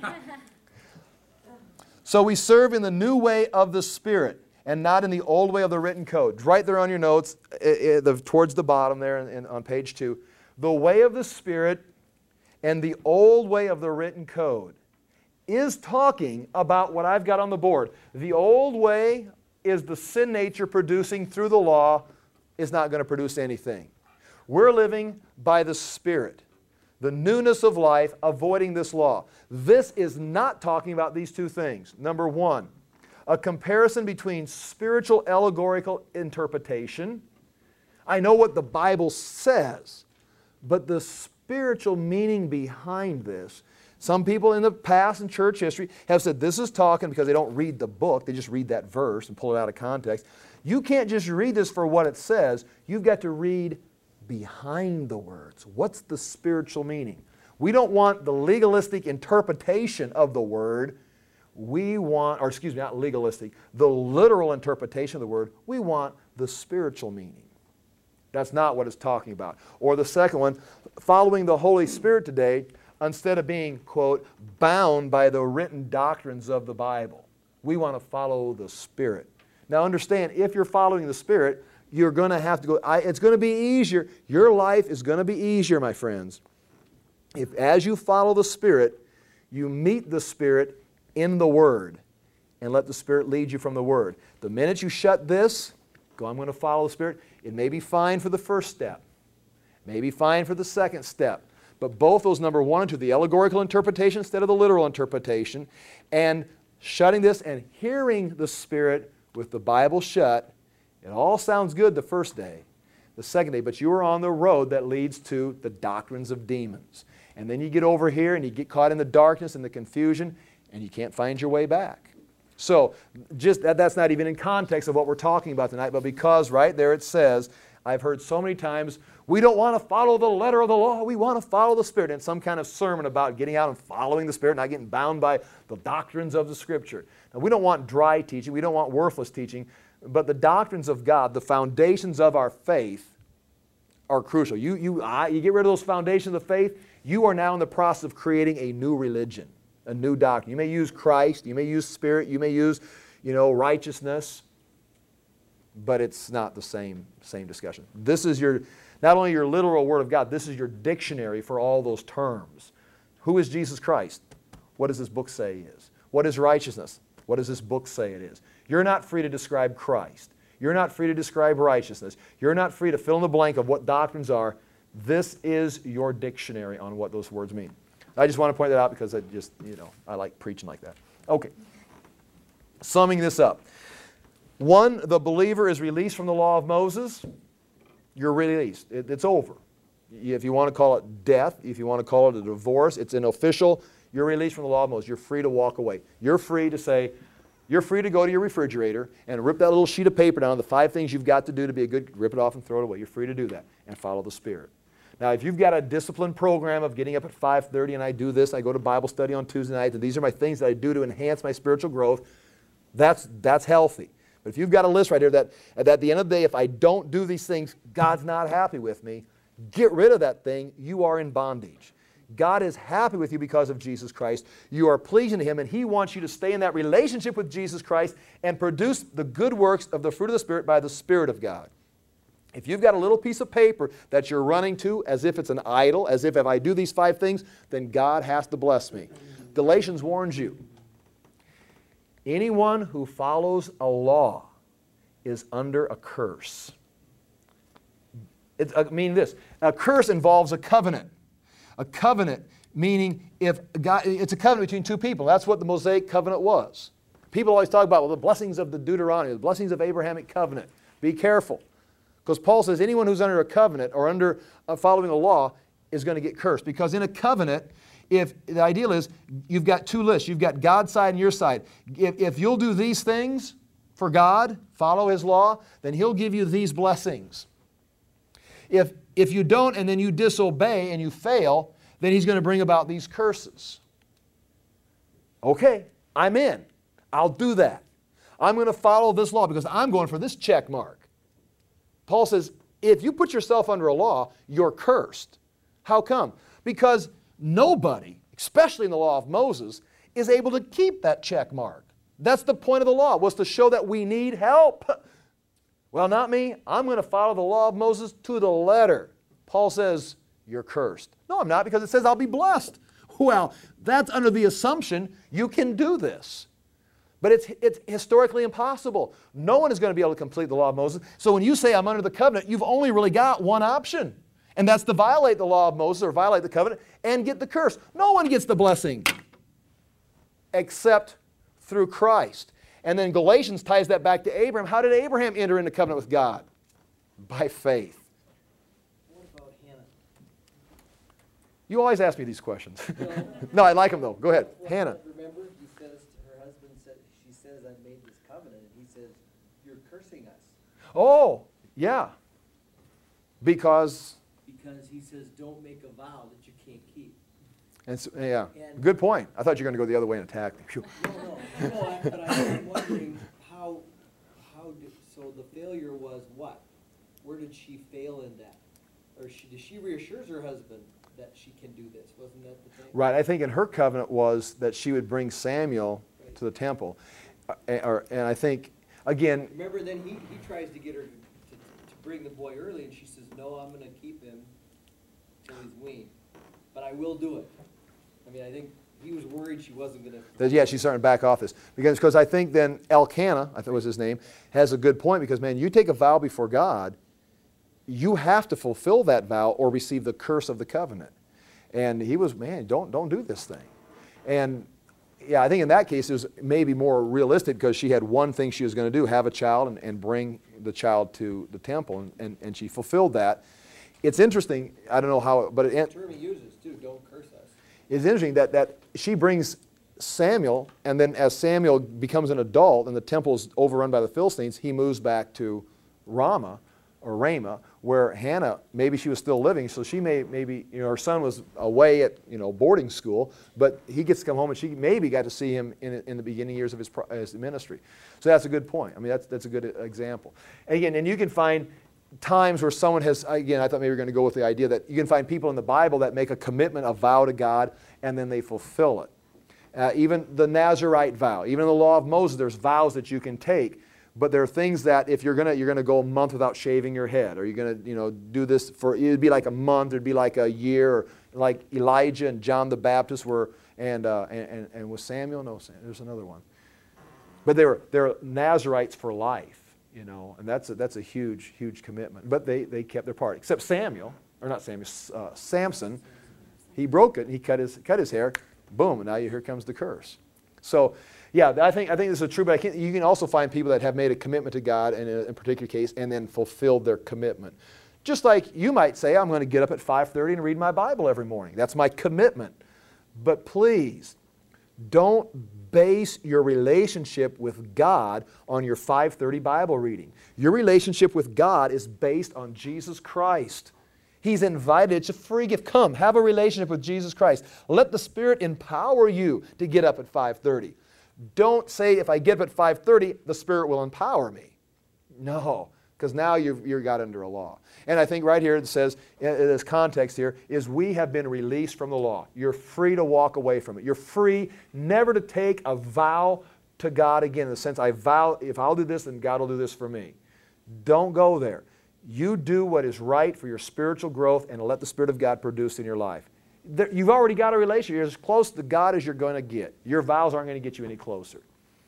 So we serve in the new way of the Spirit and not in the old way of the written code. Right there on your notes, towards the bottom there on page 2. The way of the Spirit and the old way of the written code is talking about what I've got on the board. The old way is the sin nature producing through the law is not going to produce anything. We're living by the Spirit, the newness of life, avoiding this law. This is not talking about these two things. Number one, a comparison between spiritual allegorical interpretation. I know what the Bible says, but the spiritual meaning behind this. Some people in the past in church history have said this is talking because they don't read the book, they just read that verse and pull it out of context. You can't just read this for what it says. You've got to read behind the words. What's the spiritual meaning? We don't want the legalistic interpretation of the word. We want, or excuse me, not legalistic, the literal interpretation of the word. We want the spiritual meaning. That's not what it's talking about. Or the second one, following the Holy Spirit today, instead of being, quote, bound by the written doctrines of the Bible. We want to follow the Spirit. Now understand, if you're following the Spirit, you're going to have to go, it's going to be easier. Your life is going to be easier, my friends. If as you follow the Spirit, you meet the Spirit in the Word and let the Spirit lead you from the Word. The minute you shut this, go, I'm going to follow the Spirit, it may be fine for the first step. It may be fine for the second step. But both those, number 1 and 2, the allegorical interpretation instead of the literal interpretation, and shutting this and hearing the Spirit with the Bible shut It all sounds good the first day, the second day, but you are on the road that leads to the doctrines of demons. And then you get over here and you get caught in the darkness and the confusion, and you can't find your way back. So just that's not even in context of what we're talking about tonight, but because right there it says, I've heard so many times, we don't want to follow the letter of the law, we want to follow the Spirit. And some kind of sermon about getting out and following the Spirit, not getting bound by the doctrines of the Scripture. Now, we don't want dry teaching, we don't want worthless teaching, but the doctrines of God, the foundations of our faith, are crucial. You get rid of those foundations of faith, you are now in the process of creating a new religion, a new doctrine. You may use Christ, you may use Spirit, you may use, righteousness, but it's not the same discussion. This is not only your literal Word of God, this is your dictionary for all those terms. Who is Jesus Christ? What does this book say he is? What is righteousness? What does this book say it is? You're not free to describe Christ. You're not free to describe righteousness. You're not free to fill in the blank of what doctrines are. This is your dictionary on what those words mean. I just want to point that out because I like preaching like that. Okay. Summing this up. 1, the believer is released from the law of Moses. You're released. It's over. If you want to call it death, if you want to call it a divorce, it's an official, you're released from the law of Moses. You're free to walk away. You're free to go to your refrigerator and rip that little sheet of paper down, the 5 things you've got to do to be a good, rip it off and throw it away. You're free to do that and follow the Spirit. Now, if you've got a disciplined program of getting up at 5:30 and I do this, I go to Bible study on Tuesday nights, and these are my things that I do to enhance my spiritual growth, that's healthy. But if you've got a list right here that at the end of the day, if I don't do these things, God's not happy with me, get rid of that thing. You are in bondage. God is happy with you because of Jesus Christ. You are pleasing to Him, and He wants you to stay in that relationship with Jesus Christ and produce the good works of the fruit of the Spirit by the Spirit of God. If you've got a little piece of paper that you're running to as if it's an idol, as if I do these 5 things, then God has to bless me. Galatians warns you. Anyone who follows a law is under a curse. A curse involves a covenant. A covenant meaning it's a covenant between 2 people. That's what the Mosaic covenant was. People always talk about the blessings of the Deuteronomy, the blessings of Abrahamic covenant. Be careful. Because Paul says anyone who's under a covenant or under following a law is going to get cursed. Because in a covenant, if the ideal is you've got 2 lists. You've got God's side and your side. If you'll do these things for God, follow His law, then He'll give you these blessings. If you don't and then you disobey and you fail, then He's going to bring about these curses. Okay, I'm in. I'll do that. I'm going to follow this law because I'm going for this check mark. Paul says, if you put yourself under a law, you're cursed. How come? Because nobody, especially in the law of Moses, is able to keep that check mark. That's the point of the law, was to show that we need help. Well, not me. I'm going to follow the law of Moses to the letter. Paul says, you're cursed. No, I'm not, because it says I'll be blessed. Well, that's under the assumption you can do this. But it's historically impossible. No one is going to be able to complete the law of Moses. So when you say I'm under the covenant, you've only really got one option. And that's to violate the law of Moses or violate the covenant and get the curse. No one gets the blessing except through Christ. And then Galatians ties that back to Abraham. How did Abraham enter into covenant with God? By faith. What about Hannah? You always ask me these questions. No, I like them though. Go ahead. Well, Hannah. Remember, he says to her husband, she says, I've made this covenant. And he says, you're cursing us. Oh, yeah. Because he says, don't make a vow that you can't keep. And so, yeah, good point. I thought you were going to go the other way and attack me. Phew. No, but I'm wondering so the failure was what? Where did she fail in that? Or does she reassures her husband that she can do this? Wasn't that the thing? Right, I think in her covenant was that she would bring Samuel to the temple. And I think, again... Remember, then he tries to get her to bring the boy early, and she says, no, I'm going to keep him till he's weaned. But I will do it. I mean, I think he was worried she wasn't going to... Yeah, she's starting to back off this. Because I think then Elkanah, I think was his name, has a good point. Because, man, you take a vow before God, you have to fulfill that vow or receive the curse of the covenant. And he was, man, don't do this thing. And yeah, I think in that case it was maybe more realistic because she had one thing she was going to do, have a child and bring the child to the temple, and she fulfilled that. It's interesting, I don't know how, but the term he uses too, don't curse us. It's interesting that she brings Samuel, and then as Samuel becomes an adult and the temple is overrun by the Philistines, he moves back to Ramah, where Hannah, maybe she was still living, so she maybe, her son was away at, boarding school, but he gets to come home and she maybe got to see him in the beginning years of his ministry. So that's a good point. I mean, that's a good example. And you can find times where someone has, again, I thought maybe we were going to go with the idea that you can find people in the Bible that make a commitment, a vow to God, and then they fulfill it. Even the Nazirite vow, even in the law of Moses, there's vows that you can take. But there are things that if you're gonna go a month without shaving your head, or you're gonna do this for, it'd be like a month, it'd be like a year, or like Elijah and John the Baptist were, and was Samuel? No, there's another one. But they're Nazirites for life, and that's a huge commitment. But they kept their part, except Samson. He broke it and he cut his hair. Boom! And now here comes the curse. So. Yeah, I think this is true, but you can also find people that have made a commitment to God in a particular case and then fulfilled their commitment. Just like you might say, I'm going to get up at 5:30 and read my Bible every morning. That's my commitment. But please, don't base your relationship with God on your 5:30 Bible reading. Your relationship with God is based on Jesus Christ. He's invited. It's a free gift. Come, have a relationship with Jesus Christ. Let the Spirit empower you to get up at 5:30. Don't say, if I get up at 5:30, the Spirit will empower me. No, because now you're got under a law. And I think right here it says, in this context here, is we have been released from the law. You're free to walk away from it. You're free never to take a vow to God again, in the sense, I vow, if I'll do this, then God will do this for me. Don't go there. You do what is right for your spiritual growth and let the Spirit of God produce in your life. You've already got a relationship. You're as close to God as you're going to get. Your vows aren't going to get you any closer.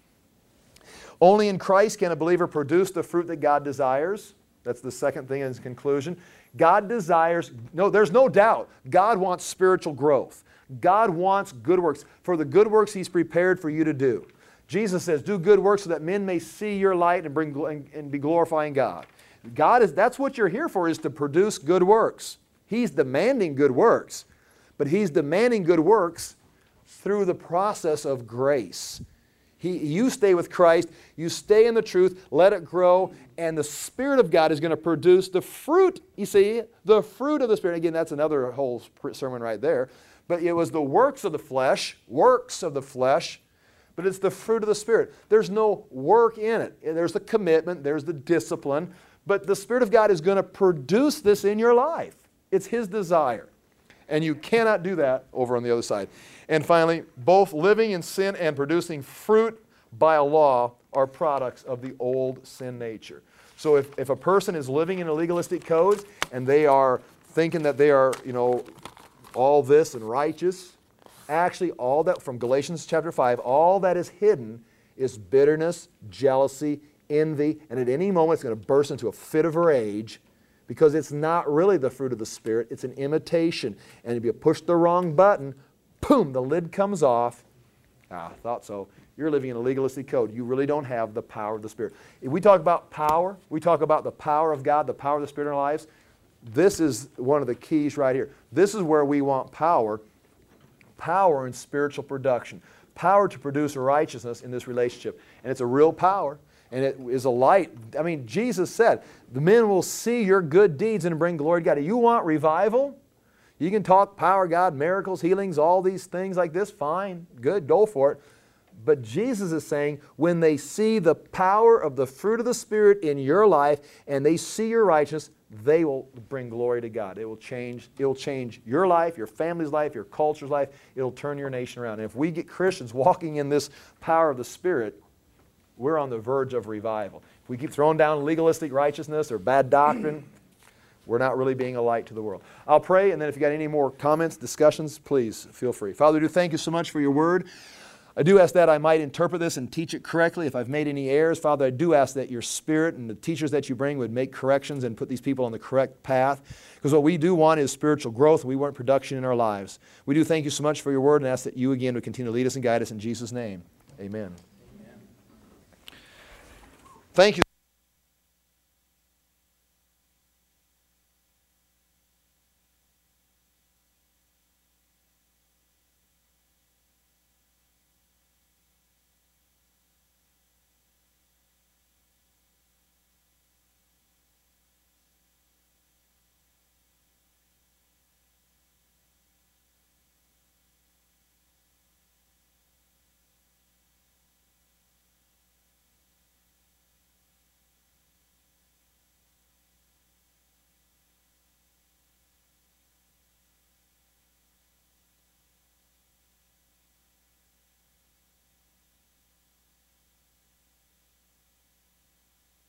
Only in Christ can a believer produce the fruit that God desires. That's the second thing in his conclusion. God desires, there's no doubt, God wants spiritual growth. God wants good works. For the good works He's prepared for you to do. Jesus says, do good works so that men may see your light and be glorifying God. That's what you're here for, is to produce good works. He's demanding good works. But He's demanding good works through the process of grace. You stay with Christ, you stay in the truth, let it grow, and the Spirit of God is going to produce the fruit, you see, the fruit of the Spirit. Again, that's another whole sermon right there. But it was the works of the flesh, but it's the fruit of the Spirit. There's no work in it. There's the commitment, there's the discipline, but the Spirit of God is going to produce this in your life. It's His desire. And you cannot do that over on the other side. And finally, both living in sin and producing fruit by a law are products of the old sin nature. So if a person is living in a legalistic code and they are thinking that they are, all this and righteous, actually all that, from Galatians chapter 5, all that is hidden is bitterness, jealousy, envy, and at any moment it's going to burst into a fit of rage, because it's not really the fruit of the Spirit, it's an imitation. And if you push the wrong button, boom, the lid comes off. I thought so. You're living in a legalistic code. You really don't have the power of the Spirit. If we talk about power, we talk about the power of God, the power of the Spirit in our lives. This is one of the keys right here. This is where we want power. Power in spiritual production. Power to produce righteousness in this relationship. And it's a real power. And it is a light. I mean, Jesus said, the men will see your good deeds and bring glory to God. You want revival? You can talk power, God, miracles, healings, all these things like this. Fine, good, go for it. But Jesus is saying, when they see the power of the fruit of the Spirit in your life and they see your righteousness, they will bring glory to God. It will change your life, your family's life, your culture's life. It'll turn your nation around. And if we get Christians walking in this power of the Spirit, we're on the verge of revival. If we keep throwing down legalistic righteousness or bad doctrine, we're not really being a light to the world. I'll pray, and then if you got any more comments, discussions, please feel free. Father, we do thank you so much for your word. I do ask that I might interpret this and teach it correctly. If I've made any errors, Father, I do ask that your Spirit and the teachers that you bring would make corrections and put these people on the correct path. Because what we do want is spiritual growth. We want production in our lives. We do thank you so much for your word and ask that you again would continue to lead us and guide us in Jesus' name. Amen. Thank you.